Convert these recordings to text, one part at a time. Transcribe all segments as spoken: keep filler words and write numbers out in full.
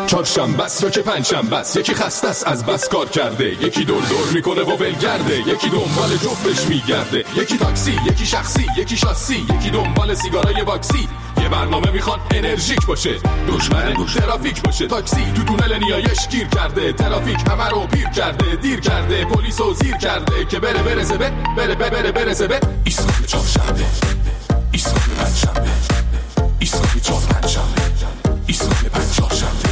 چهارشنبه است یا که پنجشنبه است، یکی خسته است از بس کار کرده، یکی دور دور میکنه و ولگرده، یکی دنبال جفتش میگرده، یکی تاکسی، یکی شخصی، یکی شاسی، یکی دنبال سیگارای واکسی. یه برنامه میخوان انرژیک باشه، دشمن ترافیک باشه. تاکسی تو تونل نیایش گیر کرده، ترافیک همه رو پیر کرده، دیر کرده، پلیسو زیر کرده که بره برسه به بره بره بره برسه به ایستگاه چهارشنبه، ایستگاه پنجشنبه، ایستگاه چهار پنجشنبه، ایستگاه پنج چهارشنبه.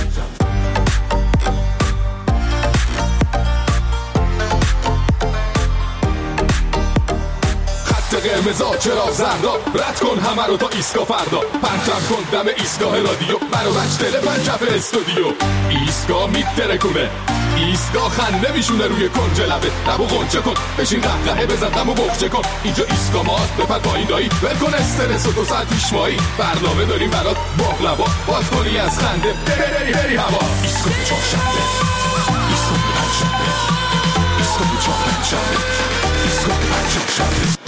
قرمزا چرا زردا، رد کن همه رو تا ایستگاه فردا، پرچم کن دم ایستگاه رادیو، برو بچ دل پنجف استودیو. ایستگاه میترکونه، ایستگاه خنده میشونه روی کنج لبه، لبو غنچه کن بشین قهقهه بزن غمو بخچه کن. اینجا ایستگاه ماست بپر پایین دایی، ول کن استرس و دو ساعت پیش مایی، برنامه داریم برات باقلوا، باز کنی از خنده بری بری بری هوا. ایستگاه چهارشنبه، ایستگاه پنجشنبه، ایستگاه چهار پنجشنبه، ایستگاه پنج چهارشنبه.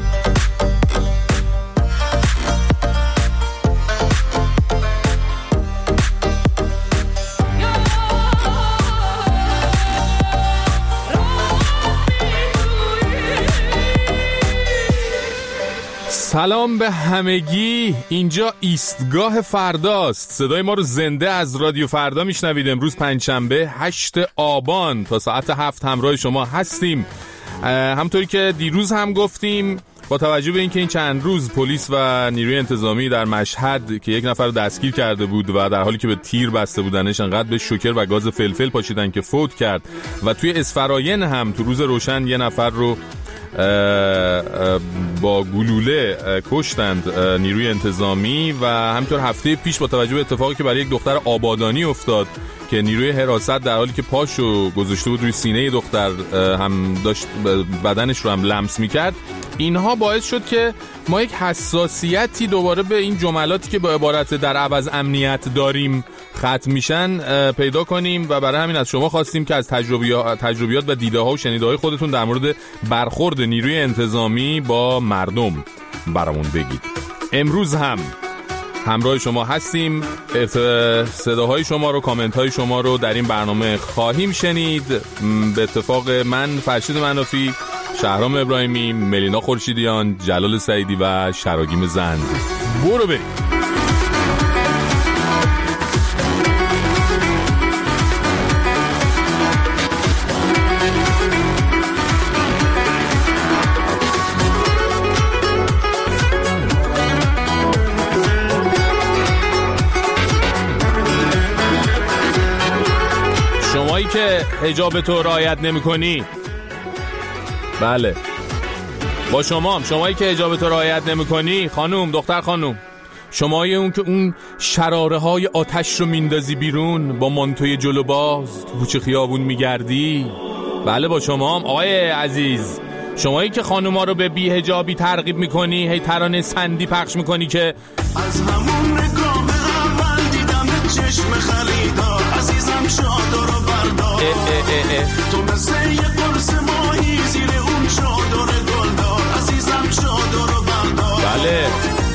سلام به همگی، اینجا ایستگاه فرداست. صدای ما رو زنده از رادیو فردا میشنوید. امروز پنجشنبه هشتم آبان تا ساعت هفت همراه شما هستیم. همطوری که دیروز هم گفتیم، با توجه به اینکه این چند روز پلیس و نیروی انتظامی در مشهد که یک نفر رو دستگیر کرده بود و در حالی که به تیر بسته بودنش انقدر به شوکر و گاز فلفل پاشیدن که فوت کرد، و توی اسفراین هم تو روز روشن یه نفر رو با گلوله کشتند نیروی انتظامی، و همینطور هفته پیش با توجه به اتفاقی که برای یک دختر آبادانی افتاد که نیروی حراست در حالی که پاشو گذاشته بود روی سینه دختر هم داشت بدنش رو هم لمس میکرد، اینها باعث شد که ما یک حساسیتی دوباره به این جملاتی که با عبارت در عوض امنیت داریم ختم میشن پیدا کنیم، و برای همین از شما خواستیم که از تجربیات, تجربیات و دیده ها و شنیده های خودتون در مورد برخورد نیروی انتظامی با مردم برامون بگید. امروز هم همراه شما هستیم. صداهای شما رو، کامنت های شما رو در این برنامه خواهیم شنید. به اتفاق من فرشید منافی، شهرام ابراهیمی، ملینا خورشیدیان، جلال سعیدی و شراگیم زند. برو بریم. شمایی که حجاب تو رعایت نمی‌کنی، بله با شما، شمایی که حجاب تو رعایت نمی‌کنی، خانوم، دختر خانوم، شمایی اون که اون شراره های آتش رو میندازی بیرون با مانتوی جلو باز تو کوچه خیابون میگردی، بله با شما آقای عزیز، شمایی که خانوما رو به بی حجابی ترغیب میکنی، هی ترانه سندی پخش میکنی که از همون نگاه اول دیدم چشم خریدار، عزیزم چادر رو بردار، تو مثل یه قرص ماهی زیر اون چادر گلدار، عزیزم چادر رو بردار. بله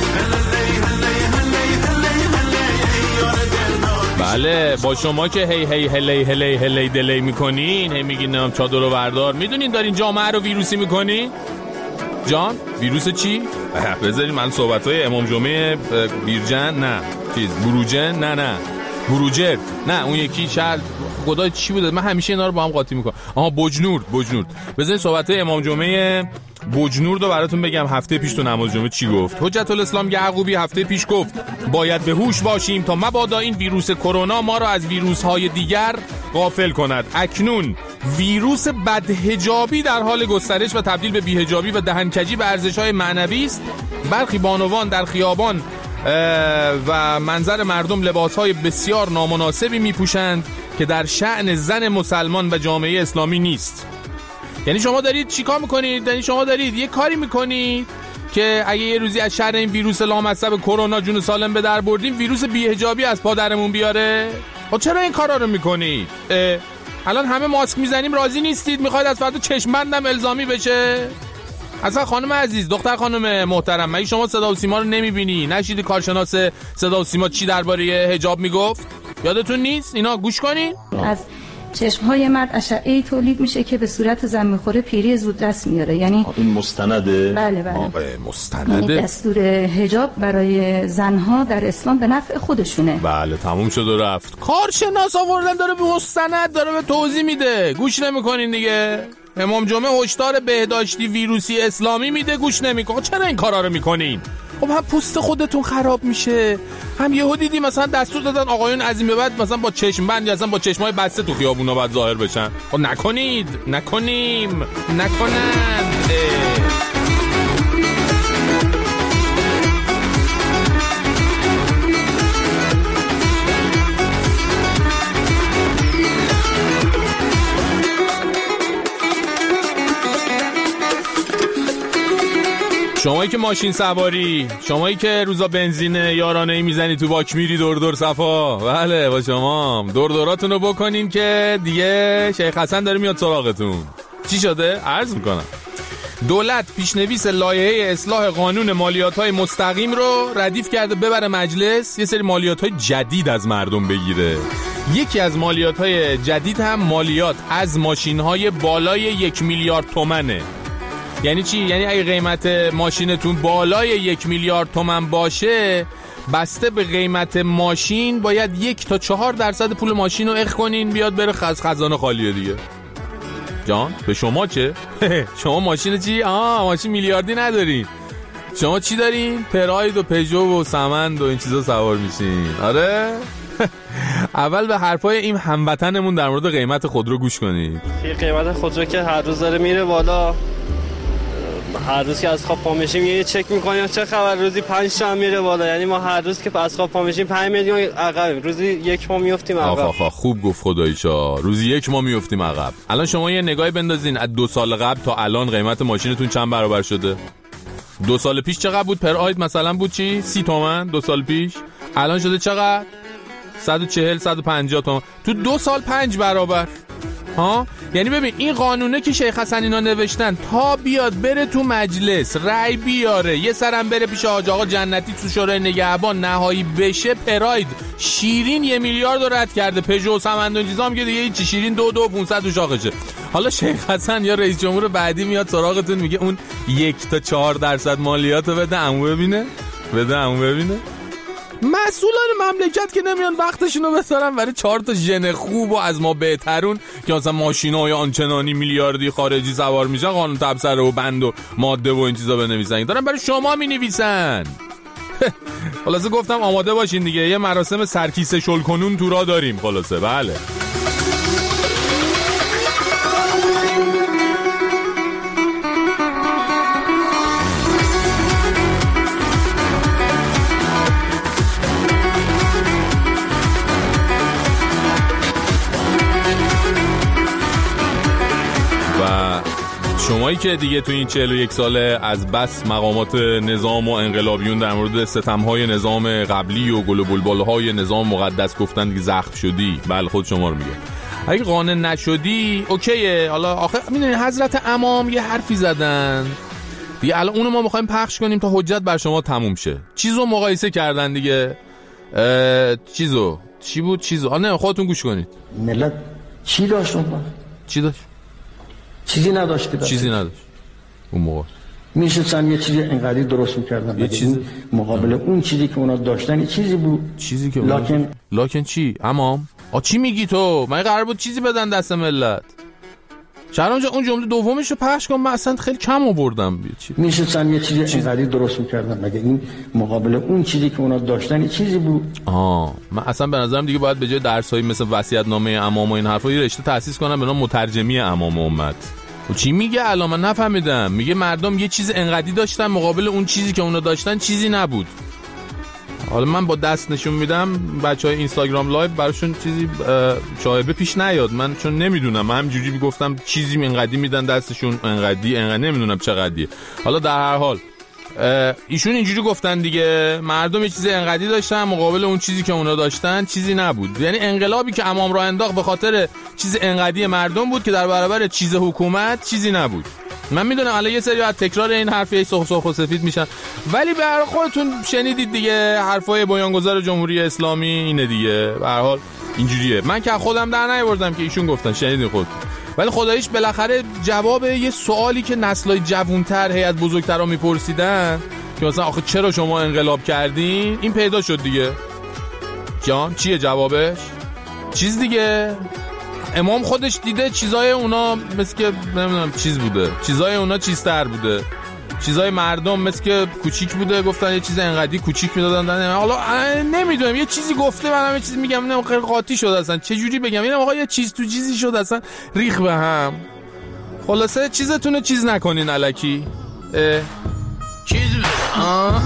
بله با شما که هی هی هلی هلی هلی دلی میکنین، هی میگین نام چادر رو بردار، میدونین دارین جامعه رو ویروسی میکنین؟ جان ویروس چی؟ بذارین من صحبتای امام جمعه بیرجن، نه چیز بروجن، نه نه بروجرد، نه اون یکی شهر خدای چی بوده، من همیشه اینا رو با هم قاطی میکنم. آها بجنورد، بجنورد. بذارین صحبتای امام جمعه بجنورد رو براتون بگم. هفته پیش تو نماز جمعه چی گفت؟ حجت الاسلام یعقوبی هفته پیش گفت باید به هوش باشیم تا مبادا این ویروس کرونا ما را از ویروس‌های دیگر غافل کند. اکنون ویروس بدحجابی در حال گسترش و تبدیل به بی‌حجابی و دهنکجی به ارزش‌های معنوی است. برخی بانوان در خیابان و منظر مردم لباس‌های بسیار نامناسبی می‌پوشند که در شأن زن مسلمان و جامعه اسلامی نیست. یعنی شما دارید چیکار میکنید؟ یعنی شما دارید یه کاری میکنید که اگه یه روزی از شر این ویروس لامصب کرونا جون سالم به در بردیم، ویروس بی‌حجابی از پادرمون بیاره. و چرا این کارا رو میکنید؟ الان همه ماسک میزنیم راضی نیستید، میخواید از فردا چشم بندم الزامی بشه؟ اصلا خانم عزیز، دختر خانم محترم، مگه شما صدا و سیما رو نمیبینی؟ نشیدی کارشناس صدا و سیما چی درباره حجاب میگفت؟ یادتون نیست اینا؟ گوش کنین. از چشم‌های مرد اشعه‌ای تولید میشه که به صورت زن میخوره پیری زودرس میاره. یعنی این مستنده؟ بله بله. مستنده. یعنی دستور حجاب برای زنها در اسلام به نفع خودشونه. بله تموم شد و رفت. کارشناس آوردن داره به مستند داره به توضیح میده. گوش نمیکنین دیگه. امام جمعه هشدار بهداشتی ویروسی اسلامی میده، گوش نمیکنین. چرا این کارا رو میکنین؟ خب هم پوست خودتون خراب میشه، هم یهو دیدی مثلا دستور دادن آقایون از این به بعد مثلا با چشم بند یا مثلا با چشمای بسته تو خیابونا باید ظاهر بشن. خب نکنید، نکنیم، نکنند. شمایی که ماشین سواری، شمایی که روزا بنزین یارانه‌ای میزنی تو باک میری دور دور صفا، بله با شما دور دوراتون رو بکنین که دیگه شیخ حسن داره میاد سراغتون. چی شده؟ عرض میکنم دولت پیشنویس لایحه اصلاح قانون مالیات‌های مستقیم رو ردیف کرده ببره مجلس یه سری مالیات‌های جدید از مردم بگیره. یکی از مالیات‌های جدید هم مالیات از ماشین‌های بالای یک میلیارد تومنه. یعنی چی؟ یعنی اگه قیمت ماشینتون بالای یک میلیارد تومن باشه، بسته به قیمت ماشین باید یک تا چهار درصد پول ماشین رو اخ کنین بیاد بره خز خزانه خالیه دیگه. جان به شما چه؟ شما ماشین چی؟ آه ماشین میلیاردی ندارین. شما چی دارین؟ پراید و پژو و سمند و این چیزا سوار میشین. آره؟ اول به حرفای این هموطنمون در مورد قیمت خودرو گوش کنید. قیمت خودرو که هر روز داره میره بالا، هر روز که از خواب پا میشیم یه چک میکنیم چه خبر، روزی پنج تا میره بالا. یعنی ما هر روز که از خواب پا میشیم پنج میلیون عقب، روزی یک ما میافتیم عقب. آخ آخ خوب گفت خداییشا، روزی یک ما میافتیم عقب. الان شما یه نگاهی بندازین از دو سال قبل تا الان قیمت ماشینتون چند برابر شده؟ دو سال پیش چقدر بود پر آید مثلا بود چی؟ سی تومن دو سال پیش. الان شده چقدر؟ صد و چهل صد و پنجاه تومن. تو دو سال پنج برابر. ها یعنی ببین این قانونه که شیخ حسن اینا نوشتن تا بیاد بره تو مجلس رای بیاره، یه سرم بره پیش حاج آقا جنتی تو شورای نگهبان نهایی بشه، پراید شیرین یه میلیارد رو رد کرده، پژو و سمند و چیزا هم که دیگه هیچ، شیرین دو دو پانصد تو شاخشه. حالا شیخ حسن یا رئیس جمهور بعدی میاد سراغتون میگه اون یک تا چهار درصد مالیاتو بده عمو ببینه، بده عمو ببینه. مسئولان مملکت که نمیان وقتشونو بذارن برای چهار تا ژن خوب و از ما بهترون که مثلا ماشینای آنچنانی میلیاردی خارجی سوار میشن قانون تبصره و بند و ماده و این چیزا بنویسن، دارن برای شما مینویسن. خلاصه گفتم آماده باشین دیگه، یه مراسم سرکیسه شل کنون تو را داریم. خلاصه بله شمایی که دیگه تو این چهل و یک ساله از بس مقامات نظام و انقلابیون در مورد ستم‌های نظام قبلی و گل و بلبل‌های نظام مقدس گفتن دیگه زخم شدی، بله خود شما رو میگه. اگه قانع نشدی اوکیه. حالا آخه میدونی حضرت امام یه حرفی زدن دیگه، الان اونو ما میخوایم پخش کنیم تا حجت بر شما تموم شه. چیزو مقایسه کردن دیگه. چیزو چی بود چیزو آ نه خودتون گوش کنید. ملت چی داشت اون؟ چی داشت؟ چیزی نداشت که داشت. چیزی نداشت اون موقع. میشستن یه چیزی انقدری درست میکردن یه چیز مقابل اون چیزی که اونا داشتن یه چیزی بود، چیزی که لکن لکن چی امام؟ آ چی میگی تو؟ من قرار بود چیزی بدن دست ملت. چرا اون جمله دومش رو پخش کن، من اصلا خیلی کم آوردم. میشستن یه چیزی چیز... انقدری درست میکردن مگه این مقابل اون چیزی که اونا داشتن یه چیزی بود. آه من اصلا به نظرم دیگه باید به جای درسایی مثل وصیت‌نامه امام و این حرفا یه رشته تأسیس کنم به نام مترجمی امام امت. و چی میگه الان من نفهمیدم. میگه مردم یه چیز انقدی داشتن مقابل اون چیزی که اونا داشتن چیزی نبود. حالا من با دست نشون میدم بچهای اینستاگرام لایو براشون چیزی شایبه پیش نیاد، من چون نمیدونم، من همینجوری میگفتم چیزی انقدی میدن دستشون، انقدی انقدی نمیدونم چقدریه. حالا در هر حال ایشون اینجوری گفتن دیگه، مردم یه چیز انقدی داشتن مقابل اون چیزی که اونا داشتن چیزی نبود. یعنی انقلابی که امام راه انداخت به خاطر چیز انقدی مردم بود که در برابر چیز حکومت چیزی نبود. من میدونم الان یه سری از تکرار این حرفی سرخ سرخ و سفید میشن، ولی به هر حال خودتون شنیدید دیگه، حرفای بنیانگذار جمهوری اسلامی اینه دیگه، به هر حال اینجوریه. من که خودم در نیاوردم که ایشون گفتن، شنیدین خود. ولی خداییش بالاخره جواب یه سوالی که نسل‌های جوان‌تر هی از بزرگترا میپرسیدن که مثلا آخه چرا شما انقلاب کردین، این پیدا شد دیگه. جان چیه جوابش؟ چیز دیگه. امام خودش دیده چیزای اونا مثل که نمیدونم چیز بوده، چیزای اونا چیزتر بوده، چیزای مردم مثل که کوچیک بوده، گفتن یه چیز انقدی کوچیک میدادن. حالا نمیدونم یه چیزی گفته، منم یه چیزی میگم، نه خیلی قاطی شد اصلا، چه جوری بگم، اینم آقا یه چیز تو چیزی شد اصلا ریخ به هم. خلاصه چیزتونه چیز نکنین الکی. چیز آه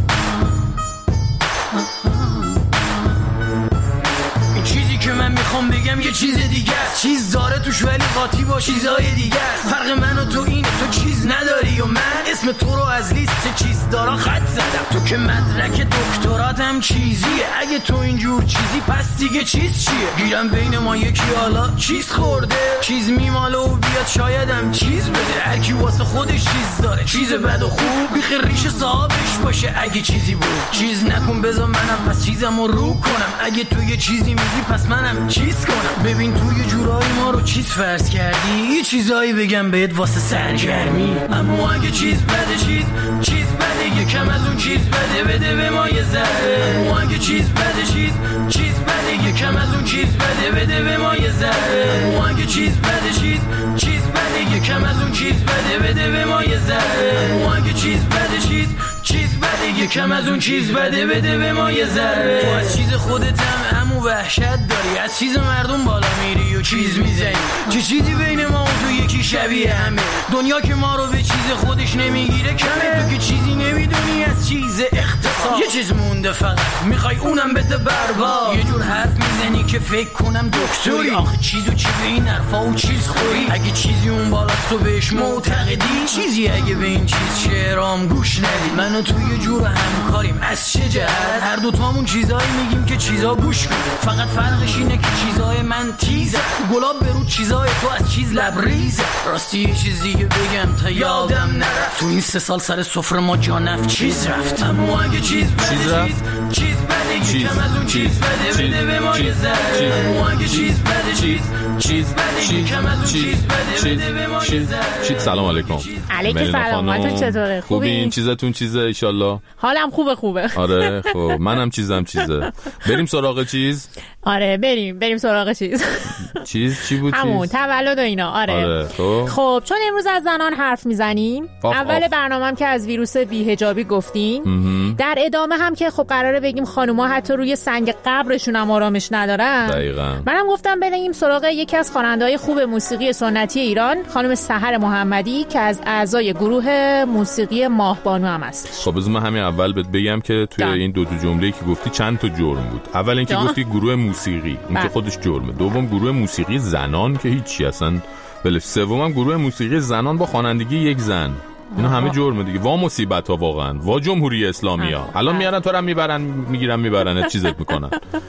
چیزی که من میخوام بگم یه چیز دیگه است، چیز داره توش ولی قاطی با چیزای دیگه است. فرق من و تو اینه، تو چیز نداری و من اسم تو رو از لیست چیز دارا خط زدم. تو که مدرک دکتراتم چیزیه، اگه تو اینجور چیزی پس دیگه چیز چیه؟ گیرم بین ما یکی حالا چیز خورده، چیز میماله و بیاد شایدم چیز بده. هر کی واسه خودش چیز داره، چیز بد و خوب بیخ ریش صاحبش باشه. اگه چیزی بود چیز نکن، بذار منم پس چیزمو رو کنم. اگه تو یه چیزی میگی پس منم چیز کنم. ببین تو یه جورایی ما رو چیز فرض کردی، یه چیزایی بگم بهت واسه سرگرمی. اما اگه چیز بده، چیز چیز بده، یکم از اون چیز بده بده به ما یه ذره. اما اگه چیز بده، چیز چیز بده، یکم از اون چیز بده بده به ما یه ذره. اما اگه چیز بده، چیز چیز بده، یکم از اون چیز بده بده به ما یه ذره. اما اگه چیز بده، چیز چیز بده، یکم از اون چیز بده بده به ما یه ذره. تو از چیز خودت هم همون وحشت داری، از چیز مردم بالا میری و چیز میزنی. چه چیزی بین ما و تو یکی شبیه همه، دنیا که ما رو به چیز خودش نمیگیره کمه. تو که چیزی نمیدونی از چیز اختصاص، یه چیز مونده فقط میخوای اونم بده برباد. یه جور حرف میزنی که فکر کنم دکتری، آخه چیزو چی به این حرفا و چیز خوری. اگه چیزی اون بالاست تو بهش معتقدی، چیزی اگه به این چیز شعرام گوش ندی. من و تو یه جور همکاریم، از چه جهت؟ هر دوتامون چیزایی میگیم که چیزا گوش کنه. فقط فرقش اینه که چیزای من تیزه، گلاب برو چیزای تو از چیز لبریزه. راستی یه چیز دیگه بگم تا یادم نرفت، تو این سه سال سر سفره ما جا نفت چیز رفت. اما اگه چیز بده، چیز چیز بده، یکم از اون چیز بده بده به ما یه ذره. اما اگه چیز بده، چیز چیز بده، یکم از اون چیز بده بده به ما یه ذره. سلام علیکم. علیکم سلام. حالتون چطوره؟ خوبی؟ این چیزتون چیزه ان شاء الله؟ حالم خوبه خوبه. آره خب منم چیزم چیزه. بریم سراغ چیز. آره بریم بریم سراغ چیز. چیز چی بود؟ همون تولد و اینا. آره, آره خب. خب چون امروز از زنان حرف میزنیم، اول برنامه‌ام که از ویروس بی‌حجابی گفتیم، در ادامه هم که خب قراره بگیم خانوما حتی روی سنگ قبرشون هم آرامش ندارن. دقیقاً. منم گفتم بریم سراغ یکی از خواننده‌های خوب موسیقی سنتی ایران، خانم سحر محمدی که از اعضای گروه موسیقی ماهبانو هم هست. خب بذار من همین اول بهت بگم که توی این دو تا جمله‌ای که گفتی چند تا جرم بود. اول اینکه گفتی گروه موسیقی، اون که خودش جرمه. دوم گروه موسیقی زنان که هیچی اصلا. بله سومم گروه موسیقی زنان با خوانندگی یک زن. اینا همه جرمه دیگه. وا مصیبت ها واقعا. وا جمهوری اسلامی ها. الان میارن تو رو میبرن میگیرن میبرن چیزت میکنن.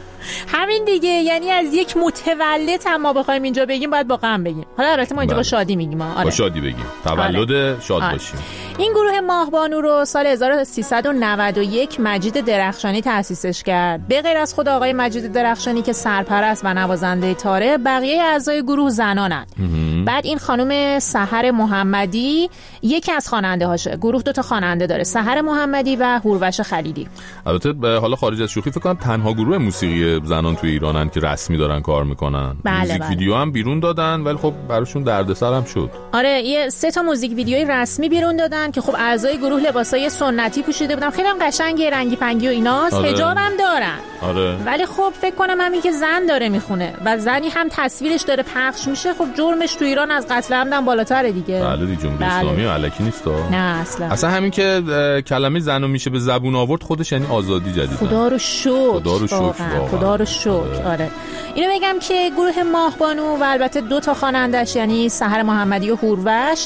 همین دیگه، یعنی از یک متولد هم ما بخوایم اینجا بگیم باید با غم بگیم. حالا البته ما اینجا با شادی میگیم. آره. با شادی بگیم. تولد آره. شاد آره. باشیم. این گروه ماهبانو رو سال هزار و سیصد و نود و یک مجید درخشانی تأسیسش کرد. به غیر از خود آقای مجید درخشانی که سرپرست و نوازنده تاره، بقیه اعضای گروه زنانند. بعد این خانم سحر محمدی یکی از خواننده هاشه. گروه دو تا خواننده داره، سحر محمدی و هوروش خلیلی. البته حالا خارج از شوخی فکر کنم تنها گروه موسیقی زنان تو ایرانن که رسمی دارن کار میکنن. بله موزیک بله. ویدیو هم بیرون دادن ولی خب براشون دردسر هم شد. آره یه سه تا موزیک ویدیوی رسمی بیرون دادن که خب اعضای گروه لباسای سنتی پوشیده بودن، خیلی هم قشنگه، رنگی پنگی و ایناست. آره. حجاب هم دارن. آره. ولی خب فکر کنم همین که زن داره میخونه و زنی هم تصویرش داره پخش میشه، خب جرمش تو ایران از قتل عمد هم بالاتره دیگه. بله دیگه جمهوری اسلامی الکی نیست. نه اصلا. اصلا همین که کلمه زنو میشه به زبون آورد خودش یعنی آزادی جدیده. خدا رو شکر. خدا رو شکر. خدا رو شکر. آره. اینو بگم که گروه ماهبانو و البته دو تا خواننده‌اش یعنی سحر محمدی و هوروش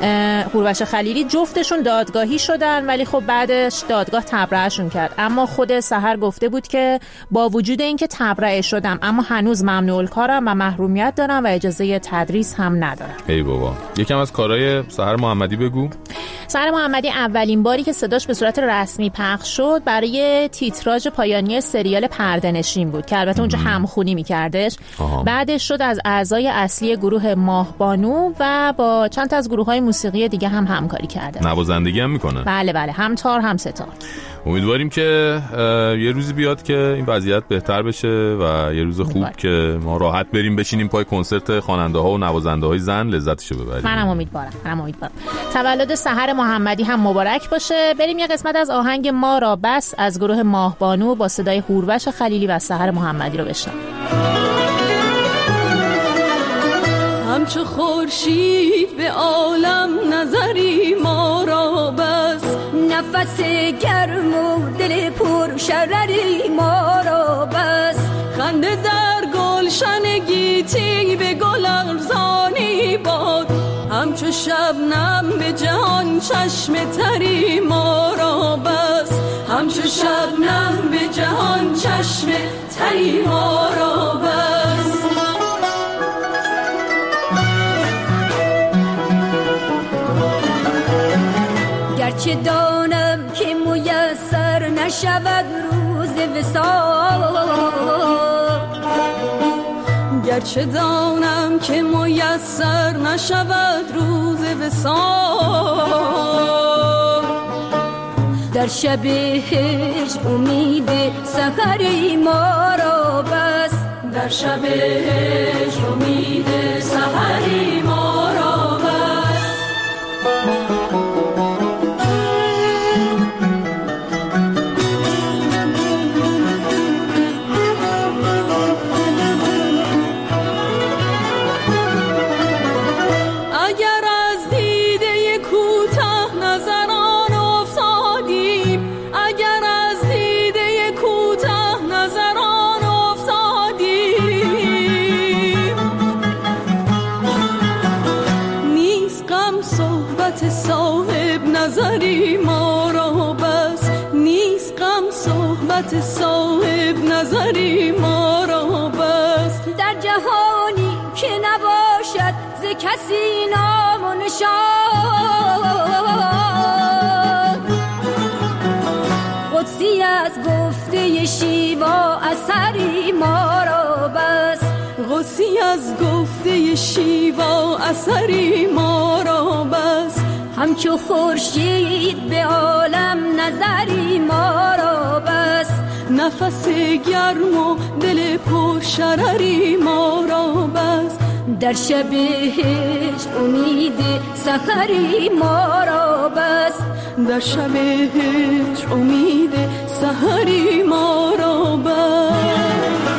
هوروش خلیلی جفتشون دادگاهی شدن، ولی خب بعدش دادگاه تبرئه‌شون کرد. اما خود سحر گفته بود که با وجود اینکه تبرئه شدم اما هنوز ممنوع الکارم و محرومیت دارم و اجازه تدریس هم ندارم. ای بابا، یکم از کارهای سحر محمدی بگو. سحر محمدی اولین باری که صداش به صورت رسمی پخش شد برای تیتراژ پایانی سریال پرده‌نشین بود که البته اونجا همخونی می‌کردش. بعدش شد از اعضای اصلی گروه ماهبانو و با چند تا از گروه‌های موسیقی دیگه هم همکاری کرده. نوازندگی هم میکنه. بله بله، هم تار هم ستار. امیدواریم که یه روزی بیاد که این وضعیت بهتر بشه و یه روز خوب امیدوار. که ما راحت بریم بشینیم پای کنسرت خواننده‌ها و نوازنده‌های زن لذتشو ببریم. منم امیدوارم. منم امیدوارم. تولد سحر محمدی هم مبارک باشه. بریم یه قسمت از آهنگ ما را بس از گروه ماهبانو با صدای هوروش خلیلی و سحر محمدی رو بشنویم. همچو خورشید به عالم نظری ما را بس، نفس گرم و دل پر شرری ما را بس، خنده در گلشن گیتی به گل ارزانی باد، همچو شبنم به جهان چشم تری ما را بس، همچو شبنم به جهان چشم تری ما را بس. گرچه دانم که میسر نشود روز وصال، گرچه دانم که میسر نشود روز وصال، در شب هجر امید سحری ما را بس، در شب هجر امید سحری ما را بس. نظری ما را بس، نیست غم صحبت صاحب نظری ما را بس، در جهانی که نباشد ز کسی نام و نشان، قدسی از گفته شیوا اثری ما را بس، قدسی از گفته شیوا اثری ما را بس، همچو خورشید به عالم نظری ما را بس، نفس گرم و دل پر شرری ما را بس، در شب هجر امید سحری ما را بس، در شب هجر امید سحری ما را بس.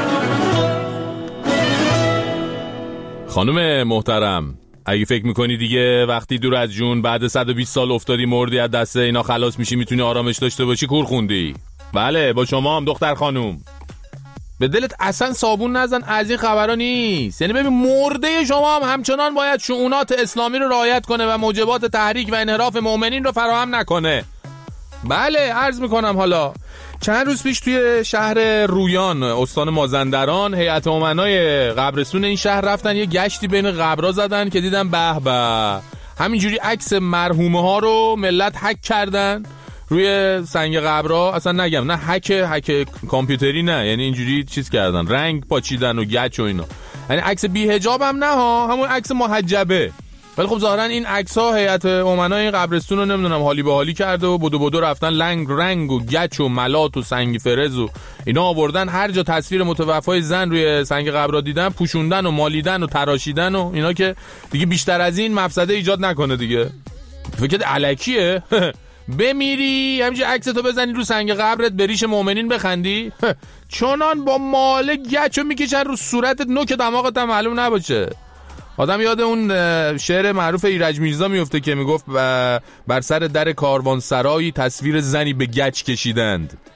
خانم محترم، اگه فکر میکنی دیگه وقتی دور از جون بعد صد و بیست سال افتادی مردی از دست اینا خلاص میشی میتونی آرامش داشته باشی، کور خوندی. بله با شما هم دختر خانوم، به دلت اصلا صابون نزن، از این خبرها نیست. یعنی ببین مرده شما هم همچنان باید شؤونات اسلامی رو رعایت کنه و موجبات تحریک و انحراف مؤمنین رو فراهم نکنه. بله عرض میکنم حالا چند روز پیش توی شهر رویان استان مازندران هیئت امنای قبرستون این شهر رفتن یه گشتی بین قبرها زدن که دیدن به به همینجوری عکس مرحومه ها رو ملت هک کردن روی سنگ قبرها. اصلا نگم نه هک هک کامپیوتری نه، یعنی اینجوری چیز کردن، رنگ پاچیدن و گچ و اینا، یعنی عکس بی حجاب هم نه ها، همون عکس محجبه. ولی خب ظاهرا این عکس‌ها هیئت امنای قبرستون رو نمیدونم حالی به حالی کرده و بدو بدو رفتن لنگ رنگ و گچ و ملات و سنگ فرز و اینا آوردن، هر جا تصویر متوفای زن روی سنگ قبر دیدن پوشوندن و مالیدن و تراشیدن و اینا که دیگه بیشتر از این مفسده ایجاد نکنه دیگه. فکر الکیه بمیری همینجوری عکستو بزنی رو سنگ قبرت بریش مؤمنین بخندی، چونان با مال گچو میکشن رو صورتت نوک دماغت هم معلوم نباشه. آدم یاد اون شعر معروف ایرج میرزا میفته که میگفت بر سر در کاروانسرایی تصویر زنی به گچ کشیدند.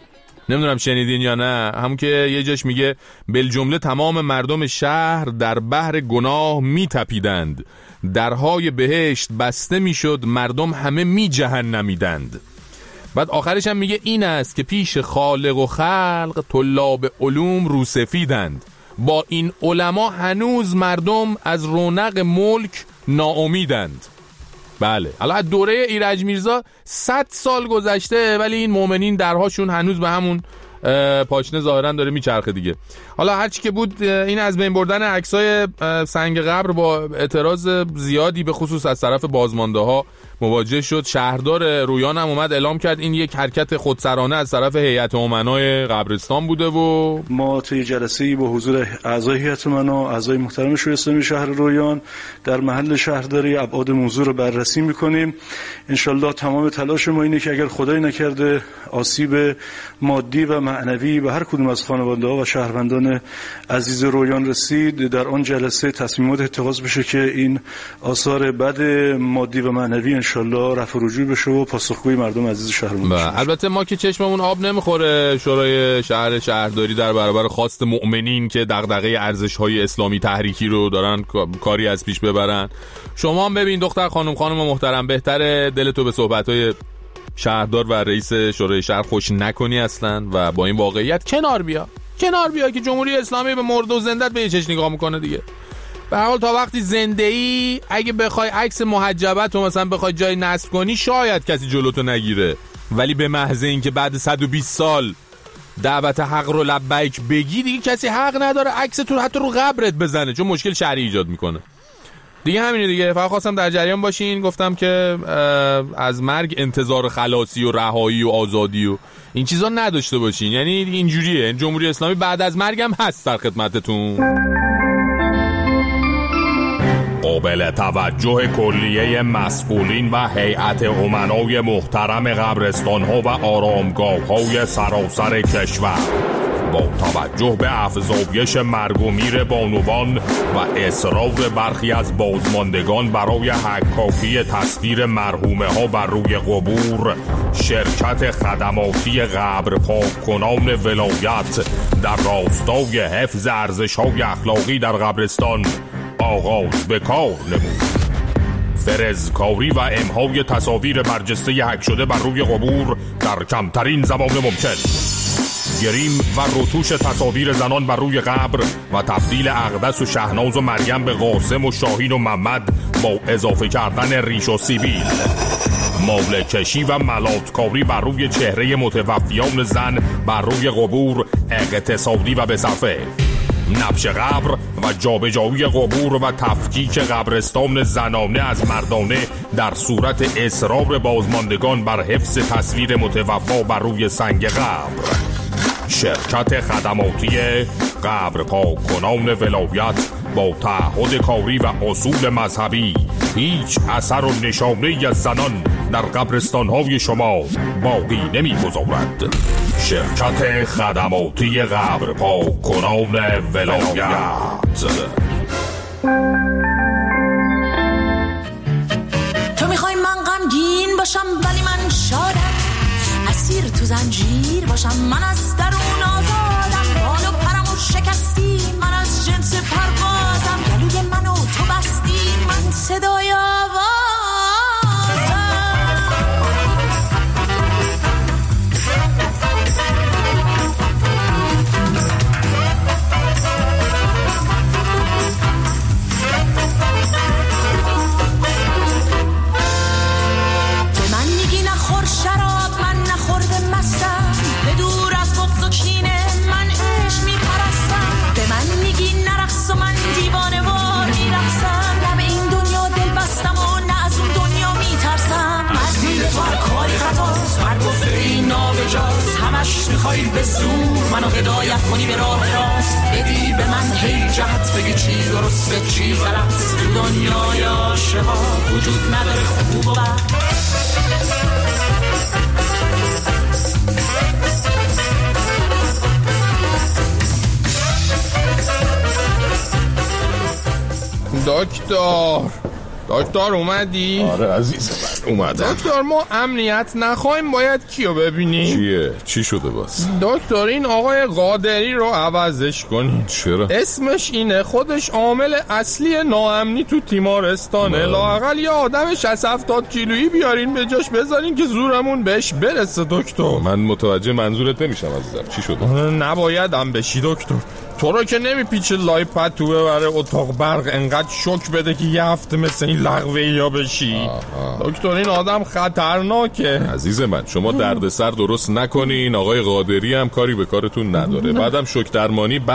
نمیدونم شنیدین یا نه، همون که یه جاش میگه بالجمله تمام مردم شهر در بحر گناه میتپیدند، درهای بهشت بسته میشد، مردم همه می جهنمیدند. بعد آخرش هم میگه این است که پیش خالق و خلق طلاب علوم روسفیدند، با این علما هنوز مردم از رونق ملک ناامیدند. بله، حالا دوره ایرج میرزا صد سال گذشته ولی این مؤمنین درهاشون هنوز به همون پاشنه ظاهرا داره میچرخه دیگه. حالا هرچی که بود، این از بین بردن عکسای سنگ قبر با اعتراض زیادی به خصوص از طرف بازمانده ها مواجه شد. شهردار رویان هم اومد اعلام کرد این یک حرکت خودسرانه از طرف هیئت امنای قبرستان بوده و ما توی جلسه‌ای با حضور اعضای هیئت امنا، اعضای محترم شورای اسلامی شهر رویان در محل شهرداری ابعاد موضوع رو بررسی می‌کنیم. انشالله تمام تلاش ما اینه که اگر خدای نکرده آسیب مادی و معنوی به هر کدوم از خانواده‌ها و شهروندان عزیز رویان رسید، در آن جلسه تصمیمات اتخاذ بشه که این آثار بد مادی و معنوی انشالله رفع رجوع بشه و پاسخگوی مردم عزیز شهرمون بشه. البته ما که چشممون آب نمیخوره، شورای شهر شهرداری در برابر خواست مؤمنین که دغدغه ارزش‌های اسلامی تحریکی رو دارن کاری از پیش ببرن. شما هم ببین دختر خانم خانم محترم، بهتره دلتو به صحبت‌های شهردار و رئیس شورای شهر خوش نکنی اصلا و با این واقعیت کنار بیا. کنار بیا که جمهوری اسلامی به مرد و زندت به یه چش نگاه میکنه دیگه. به هر حال تا وقتی زنده ای، اگه بخوای عکس محجبت رو مثلا بخوای جای نصب کنی شاید کسی جلوتو نگیره، ولی به محض اینکه بعد صد و بیست سال دعوت حق رو لبیک بگی دیگه کسی حق نداره عکس تو حتی رو قبرت بزنه، چون مشکل شرعی ایجاد میکنه. دیگه همینه دیگه. فقط خواستم در جریان باشین، گفتم که از مرگ انتظار خلاصی و رهایی و آزادی و این چیزا نداشته باشین. یعنی اینجوریه، جمهوری اسلامی بعد از مرگم هست در خدمتتون. قابل توجه کلیه مسئولین و هیئت امنای محترم قبرستان‌ها و آرامگاه‌های سراسر کشور، با توجه به افزایش مرگ و میر بانوان و اصرار برخی از بازماندگان برای حکاکی تصویر مرحومه ها بر روی قبور، شرکت خدماتی قبر پاک کنان ولایت در راستای حفظ ارزش‌های اخلاقی در قبرستان آغاز به کار نمود. فرزکاری و امحای تصاویر برجسته حک شده بر روی قبور در کمترین زمان ممکن، گریم و رتوش تصاویر زنان بر روی قبر و تبدیل اقدس و شهناز و مریم به قاسم و شاهین و محمد با اضافه کردن ریش و سیبیل، مال کشی و ملاتکاری بر روی چهره متوفیان زن بر روی قبور اقتصادی و بصرفه، نبش قبر و جابجایی قبور و تفکیک قبرستان زنانه از مردانه در صورت اصرار بازماندگان بر حفظ تصویر متوفا بر روی سنگ قبر، شرکت خدماتی قبر پاک کنان ولایت با تعهد کاری و اصول مذهبی هیچ اثر و نشانه از زنان در قبرستان‌های شما باقی نمی‌گذارد. شرکت خدماتی قبر پاک کنان ولایت. تو میخوای من غمگین باشم ولی من شادم، اسیر تو زنجیر باشم من از درون آزادم، بال و پرمو شکستی من از جنس پروازم، گلوی منو تو بستی من صدای آوازم. همش میخوای به زور منو هدایت کنی به راه راست، بدی به من هی جهت، بگی چی درسته چی غلط، تو دنیای عاشقا وجود نداره خوب و بد. دکتر دکتر اومدی؟ آره عزیزم اومدم. دکتر ما امنیت نخواهیم، باید کیو ببینیم؟ چیه؟ چی شده باز؟ دکتر این آقای قادری رو عوضش کنین. چرا؟ اسمش اینه، خودش عامل اصلی ناامنی تو تیمارستانه. لااقل یه آدم شصت هفتاد کیلویی بیارین به جاش بذارین که زورمون بهش برسه دکتر. من متوجه منظورت نمیشم عزیزم، چی شده؟ نبایدم بشی دکتر. تو رو که نمیپیچه لایپد تو ببره اتاق برق انقدر شوک بده که یه هفته مثل این لغوه یا بشی. دکتر این آدم خطرناکه. عزیز من شما دردسر درست نکنین، آقای قادری هم کاری به کارتون نداره. بعدم شوک درمانی